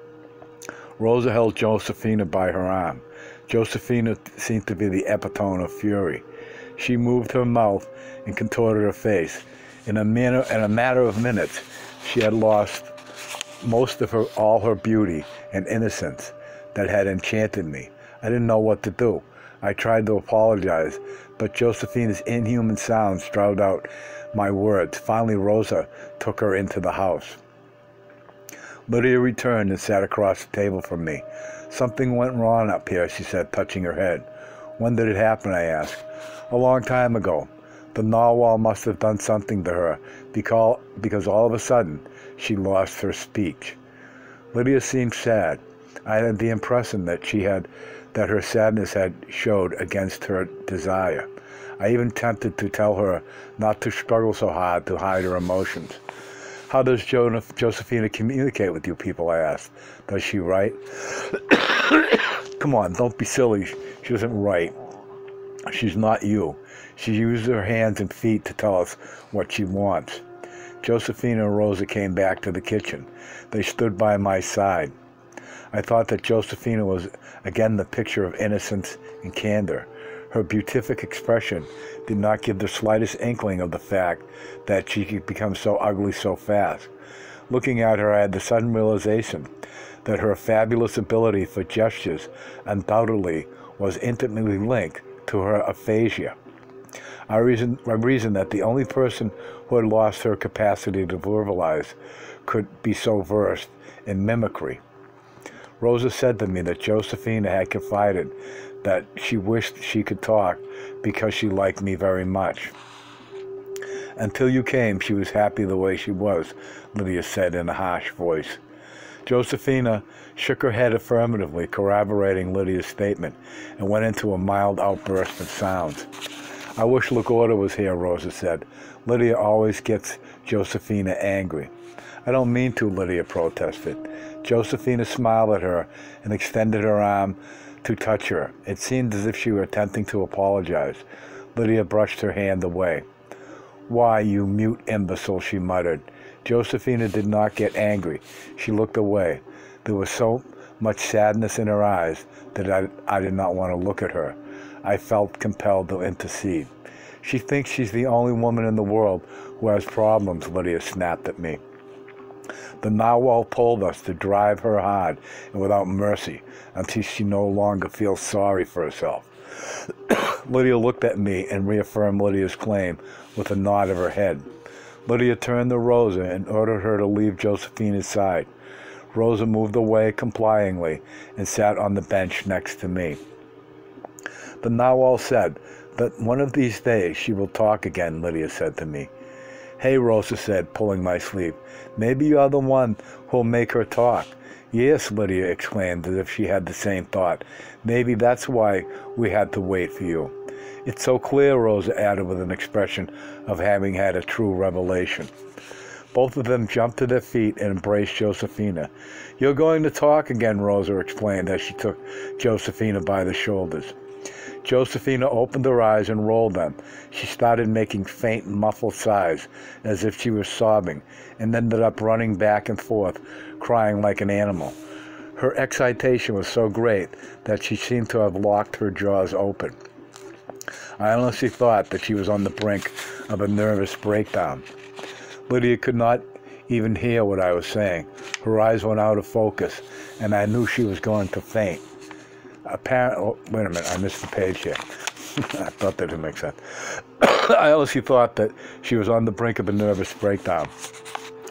Rosa held Josephina by her arm. Josephina seemed to be the epitome of fury. She moved her mouth and contorted her face. In a, manner, in a matter of minutes, she had lost most of her, all her beauty and innocence that had enchanted me. I didn't know what to do. I tried to apologize, but Josephina's inhuman sounds drowned out my words. Finally, Rosa took her into the house. Lydia returned and sat across the table from me. Something went wrong up here, she said, touching her head. When did it happen, I asked. A long time ago. The narwhal must have done something to her, because, because all of a sudden she lost her speech. Lydia seemed sad. I had the impression that she had, that her sadness had showed against her desire. I even tempted to tell her not to struggle so hard to hide her emotions. How does jo- Josephina communicate with you people, I asked. Does she write? Come on, don't be silly. She doesn't write. She's not you. She uses her hands and feet to tell us what she wants. Josephina and Rosa came back to the kitchen. They stood by my side. I thought that Josephina was again the picture of innocence and candor. Her beatific expression did not give the slightest inkling of the fact that she could become so ugly so fast. Looking at her, I had the sudden realization that her fabulous ability for gestures undoubtedly was intimately linked to her aphasia. I reasoned, I reasoned that the only person who had lost her capacity to verbalize could be so versed in mimicry. Rosa said to me that Josephina had confided that she wished she could talk because she liked me very much. Until you came, she was happy the way she was, Lydia said in a harsh voice. Josephina shook her head affirmatively, corroborating Lydia's statement, and went into a mild outburst of sounds. I wish LaGuardia was here, Rosa said. Lydia always gets Josephina angry. I don't mean to, Lydia protested. Josephina smiled at her and extended her arm to touch her. It seemed as if she were attempting to apologize. Lydia brushed her hand away. Why, you mute imbecile, she muttered. Josephina did not get angry. She looked away. There was so much sadness in her eyes that I, I did not want to look at her. I felt compelled to intercede. She thinks she's the only woman in the world who has problems, Lydia snapped at me. The narwhal told us to drive her hard and without mercy until she no longer feels sorry for herself. Lydia looked at me and reaffirmed Lydia's claim with a nod of her head. Lydia turned to Rosa and ordered her to leave Josephina's side. Rosa moved away complyingly and sat on the bench next to me. The narwhal said that one of these days she will talk again, Lydia said to me. Hey, Rosa said, pulling my sleeve. Maybe you're the one who'll make her talk. Yes, Lydia exclaimed as if she had the same thought. Maybe that's why we had to wait for you. It's so clear, Rosa added with an expression of having had a true revelation. Both of them jumped to their feet and embraced Josephina. You're going to talk again, Rosa explained as she took Josephina by the shoulders. Josephina opened her eyes and rolled them. She started making faint, muffled sighs, as if she was sobbing, and ended up running back and forth, crying like an animal. Her excitation was so great that she seemed to have locked her jaws open. I honestly thought that she was on the brink of a nervous breakdown. Lydia could not even hear what I was saying. Her eyes went out of focus, and I knew she was going to faint. Apparently, oh, wait a minute, I missed the page here. I thought that didn't make sense. I honestly thought that she was on the brink of a nervous breakdown.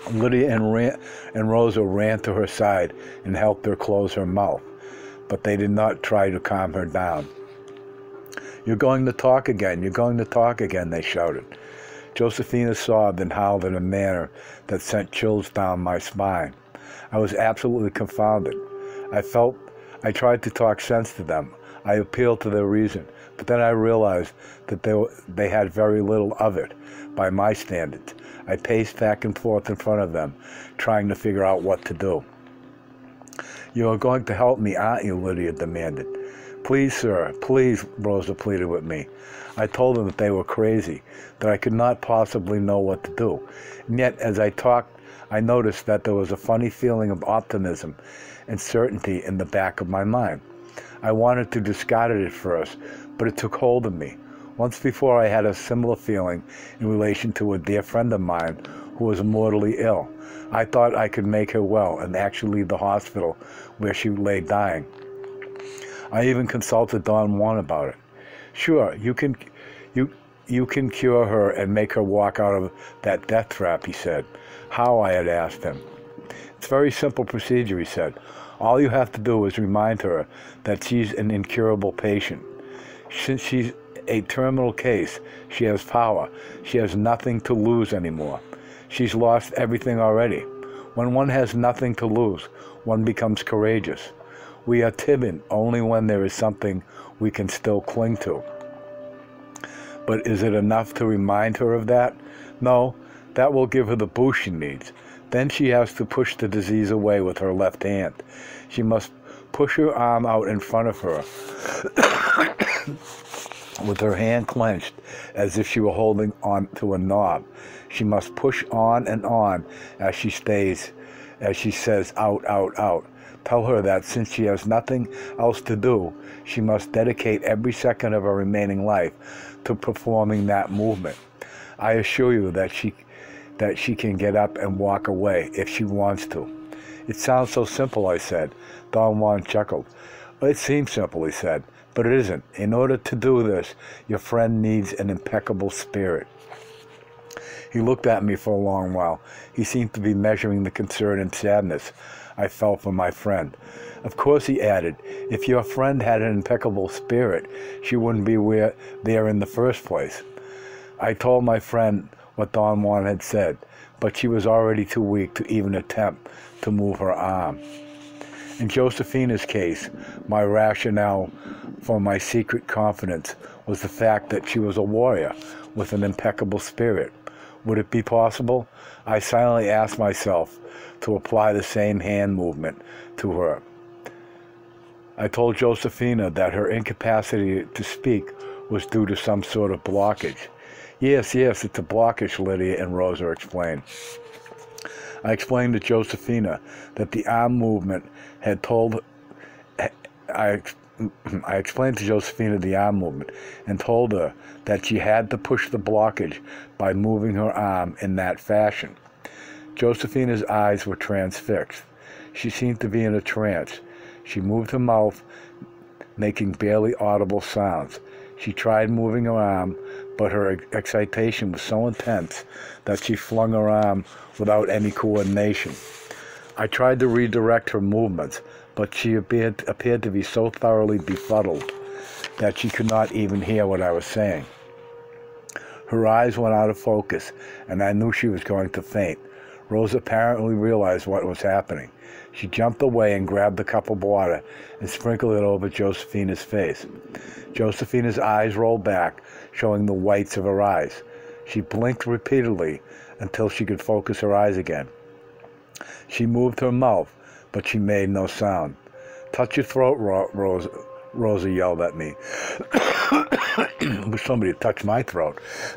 Lydia and, ran, and Rosa ran to her side and helped her close her mouth, but they did not try to calm her down. "You're going to talk again, you're going to talk again," they shouted. Josephina sobbed and howled in a manner that sent chills down my spine. I was absolutely confounded. I felt I tried to talk sense to them. I appealed to their reason, but then I realized that they, were, they had very little of it, by my standards. I paced back and forth in front of them, trying to figure out what to do. "You are going to help me, aren't you?" Lydia demanded. "Please, sir, please," Rosa pleaded with me. I told them that they were crazy, that I could not possibly know what to do. And yet, as I talked, I noticed that there was a funny feeling of optimism and certainty in the back of my mind. I wanted to discard it at first, but it took hold of me. Once before I had a similar feeling in relation to a dear friend of mine who was mortally ill. I thought I could make her well and actually leave the hospital where she lay dying. I even consulted Don Juan about it. "Sure, you can, you, you can cure her and make her walk out of that death trap," he said. "How?" I had asked him. "It's a very simple procedure," he said. "All you have to do is remind her that she's an incurable patient. Since she's a terminal case, she has power. She has nothing to lose anymore. She's lost everything already. When one has nothing to lose, one becomes courageous. We are timid only when there is something we can still cling to." But is it enough to remind her of that? No, that will give her the boost she needs. Then she has to push the disease away with her left hand. She must push her arm out in front of her with her hand clenched as if she were holding on to a knob. She must push on and on as she stays, as she says, "out, out, out." Tell her that since she has nothing else to do, she must dedicate every second of her remaining life to performing that movement. I assure you that she that she can get up and walk away if she wants to. "It sounds so simple," I said. Don Juan chuckled. "It seems simple," he said, "but it isn't. In order to do this, your friend needs an impeccable spirit." He looked at me for a long while. He seemed to be measuring the concern and sadness I felt for my friend. "Of course," he added, "if your friend had an impeccable spirit, she wouldn't be where, there in the first place." I told my friend what Don Juan had said, but she was already too weak to even attempt to move her arm. In Josephina's case, my rationale for my secret confidence was the fact that she was a warrior with an impeccable spirit. Would it be possible? I silently asked myself to apply the same hand movement to her. I told Josephina that her incapacity to speak was due to some sort of blockage. "Yes, yes, it's a blockage," Lydia and Rosa explained. I explained to Josephina that the arm movement had told... I, I explained to Josephina the arm movement and told her that she had to push the blockage by moving her arm in that fashion. Josephina's eyes were transfixed. She seemed to be in a trance. She moved her mouth, making barely audible sounds. She tried moving her arm, but her excitation was so intense that she flung her arm without any coordination. I tried to redirect her movements, but she appeared, appeared to be so thoroughly befuddled that she could not even hear what I was saying. Her eyes went out of focus, and I knew she was going to faint. Rose apparently realized what was happening. She jumped away and grabbed a cup of water and sprinkled it over Josephina's face. Josephina's eyes rolled back, showing the whites of her eyes. She blinked repeatedly until she could focus her eyes again. She moved her mouth, but she made no sound. "Touch your throat, Ro- Rosa, Rosa yelled at me. Wish somebody touched my throat.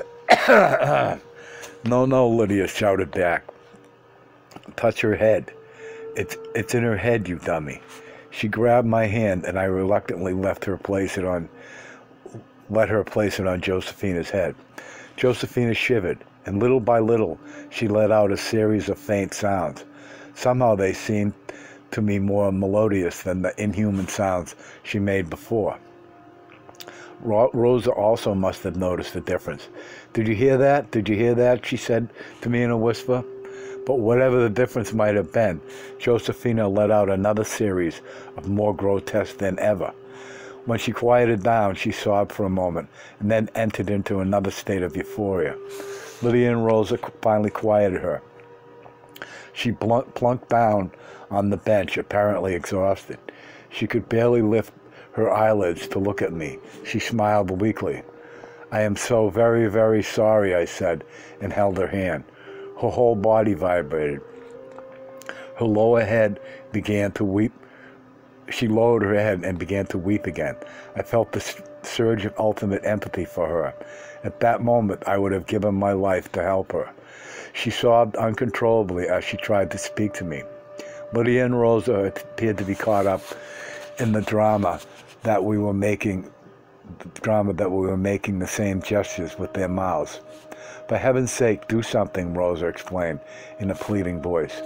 "No, no," Lydia shouted back. "Touch her head. It's it's in her head, you dummy." She grabbed my hand, and I reluctantly left her place it on, let her place it on Josephina's head. Josephina shivered, and little by little she let out a series of faint sounds. Somehow they seemed to me more melodious than the inhuman sounds she made before. Ro- Rosa also must have noticed the difference. "Did you hear that? Did you hear that?" she said to me in a whisper. But whatever the difference might have been, Josephina let out another series of more grotesque than ever. When she quieted down, she sobbed for a moment and then entered into another state of euphoria. Lydia and Rosa finally quieted her. She plunked down on the bench, apparently exhausted. She could barely lift her eyelids to look at me. She smiled weakly. "I am so very, very sorry," I said, and held her hand. Her whole body vibrated. Her lower head began to weep. She lowered her head and began to weep again. I felt the surge of ultimate empathy for her. At that moment, I would have given my life to help her. She sobbed uncontrollably as she tried to speak to me. Lydia and Rosa appeared to be caught up in the drama that we were making, the drama that we were making the same gestures with their mouths. "For heaven's sake, do something," Rosa exclaimed in a pleading voice.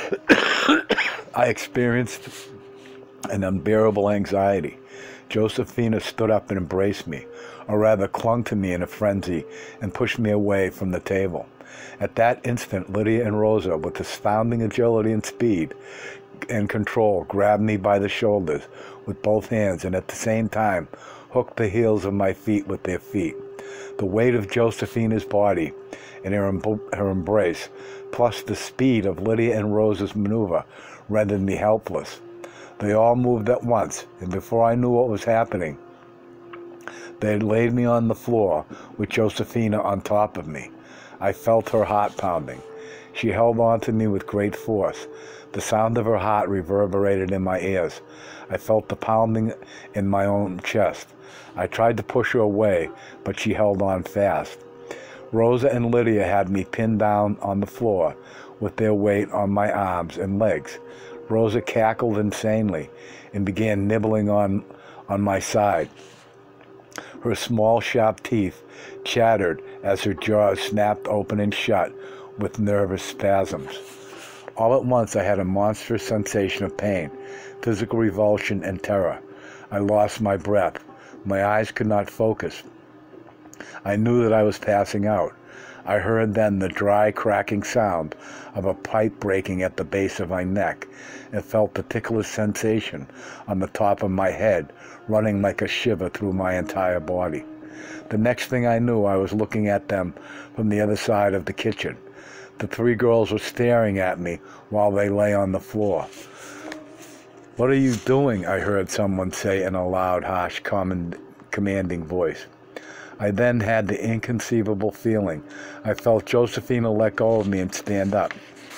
I experienced an unbearable anxiety. Josephina stood up and embraced me, or rather clung to me in a frenzy and pushed me away from the table. At that instant, Lydia and Rosa, with astounding agility and speed and control, grabbed me by the shoulders with both hands and at the same time hooked the heels of my feet with their feet. The weight of Josephina's body and her, em- her embrace, plus the speed of Lydia and Rosa's maneuver, rendered me helpless. They all moved at once, and before I knew what was happening, they had laid me on the floor with Josephina on top of me. I felt her heart pounding. She held on to me with great force. The sound of her heart reverberated in my ears. I felt the pounding in my own chest. I tried to push her away, but she held on fast. Rosa and Lydia had me pinned down on the floor with their weight on my arms and legs. Rosa cackled insanely and began nibbling on, on my side. Her small, sharp teeth chattered as her jaws snapped open and shut with nervous spasms. All at once I had a monstrous sensation of pain, physical revulsion, and terror. I lost my breath. My eyes could not focus. I knew that I was passing out. I heard then the dry, cracking sound of a pipe breaking at the base of my neck, and felt the ticklish sensation on the top of my head running like a shiver through my entire body. The next thing I knew, I was looking at them from the other side of the kitchen. The three girls were staring at me while they lay on the floor. "What are you doing?" I heard someone say in a loud, harsh, command- commanding voice. I then had the inconceivable feeling. I felt Josephina let go of me and stand up.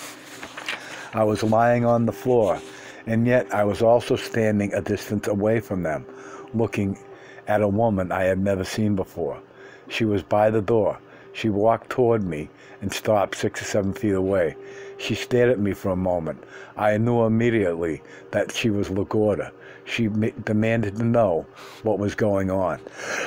I was lying on the floor, and yet I was also standing a distance away from them, looking at a woman I had never seen before. She was by the door. She walked toward me and stopped six or seven feet away. She stared at me for a moment. I knew immediately that she was LaGuardia. She ma- demanded to know what was going on.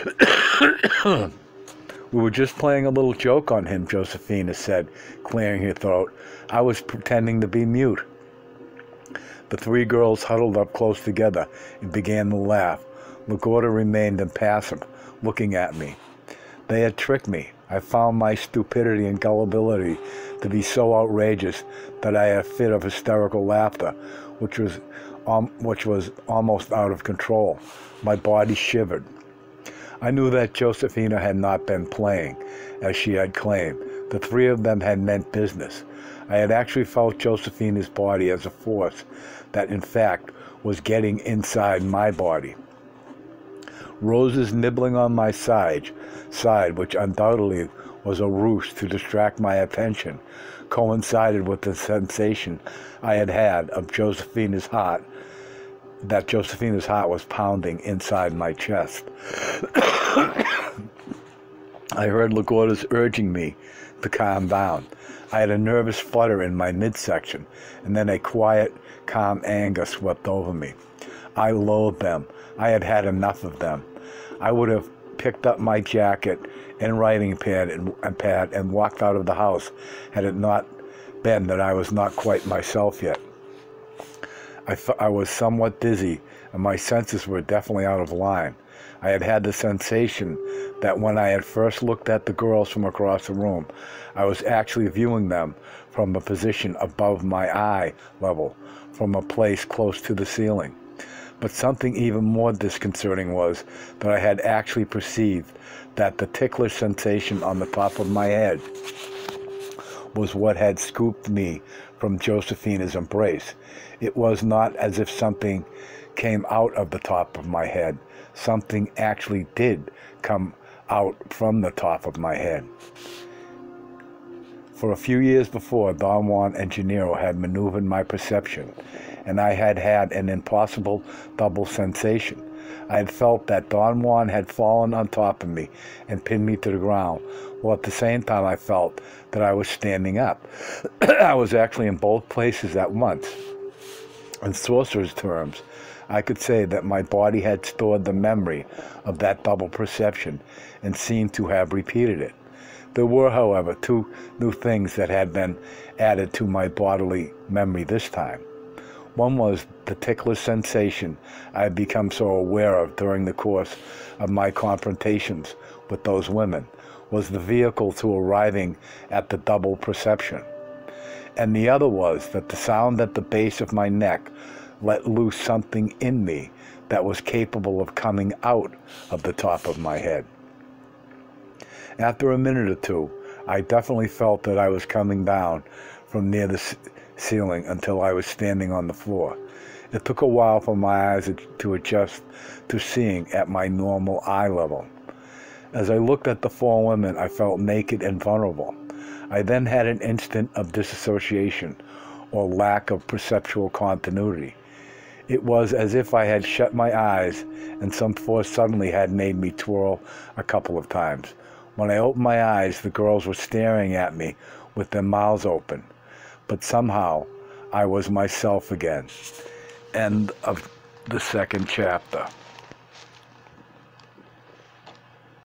"We were just playing a little joke on him," Josephina said, clearing her throat. "I was pretending to be mute." The three girls huddled up close together and began to laugh. LaGuardia remained impassive, looking at me. They had tricked me. I found my stupidity and gullibility to be so outrageous that I had a fit of hysterical laughter, which was, um, which was almost out of control. My body shivered. I knew that Josephina had not been playing, as she had claimed. The three of them had meant business. I had actually felt Josephina's body as a force that, in fact, was getting inside my body. Rosa's nibbling on my side, side, which undoubtedly was a ruse to distract my attention, coincided with the sensation I had had of Josephina's heart, that Josephina's heart was pounding inside my chest. I heard LaGuardia's urging me to calm down. I had a nervous flutter in my midsection, and then a quiet, calm anger swept over me. I loathed them. I had had enough of them. I would have picked up my jacket and writing pad and, and pad and walked out of the house had it not been that I was not quite myself yet. I, th- I was somewhat dizzy, and my senses were definitely out of line. I had had the sensation that when I had first looked at the girls from across the room, I was actually viewing them from a position above my eye level, from a place close to the ceiling. But something even more disconcerting was that I had actually perceived that the ticklish sensation on the top of my head was what had scooped me from Josephina's embrace. It was not as if something came out of the top of my head. Something actually did come out from the top of my head. For a few years before, Don Juan and Gennaro had maneuvered my perception, and I had had an impossible double sensation. I had felt that Don Juan had fallen on top of me and pinned me to the ground, while at the same time I felt that I was standing up. I was actually in both places at once. In sorcerer's terms, I could say that my body had stored the memory of that double perception and seemed to have repeated it. There were, however, two new things that had been added to my bodily memory this time. One was the ticklish sensation I had become so aware of during the course of my confrontations with those women, was the vehicle to arriving at the double perception. And the other was that the sound at the base of my neck let loose something in me that was capable of coming out of the top of my head. After a minute or two, I definitely felt that I was coming down from near the ceiling until I was standing on the floor. It took a while for my eyes to adjust to seeing at my normal eye level. As I looked at the four women, I felt naked and vulnerable. I then had an instant of disassociation or lack of perceptual continuity. It was as if I had shut my eyes and some force suddenly had made me twirl a couple of times. When I opened my eyes, the girls were staring at me with their mouths open. But somehow, I was myself again. End of the second chapter.